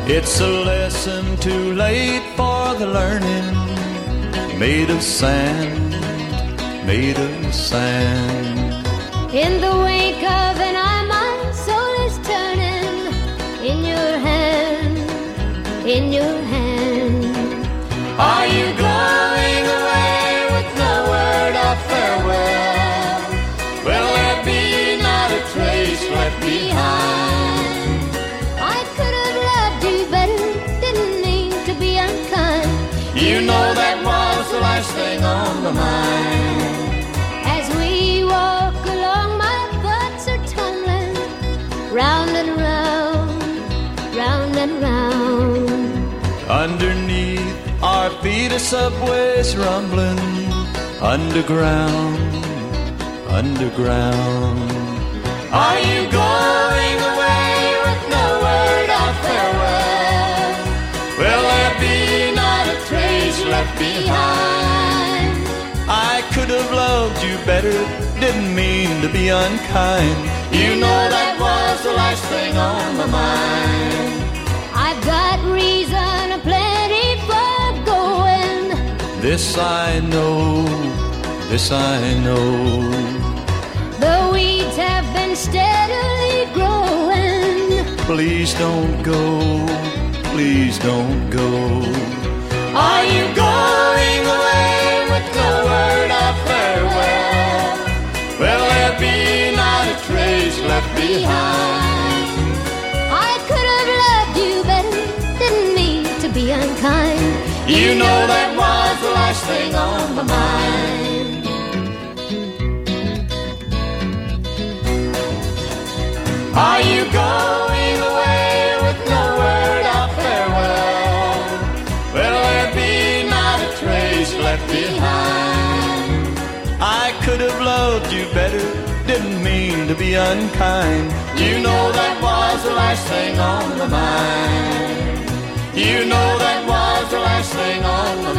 It's a lesson too late for the learning, made of sand, made of sand. In the wake of an eye, my soul is turning. In your hand, in your hand. Are you going away with no word of farewell? Will there be not a trace left behind? I could have loved you better, didn't mean to be unkind. You know that was the last thing on my mind. As we walk along, my thoughts are tumbling round and round, round and round. Underneath our feet a subway's rumbling, underground, underground. Are you going away with no word of farewell? Will there be not a trace left behind? I could have loved you better, didn't mean to be unkind. You know that was the last thing on my mind. I've got reason aplenty for going. This I know, this I know. The weeds have been steadily growing. Please don't go, please don't go. Are you going away with no word of farewell? Will there be not a trace left behind? I could have loved you better, didn't mean to be unkind. You know that was the last thing on my mind. Are you going away with no word of farewell? Will there be not a trace left behind? I could have loved you better, didn't mean to be unkind. You know that was the last thing on my mind. You know that was the last thing on my mind.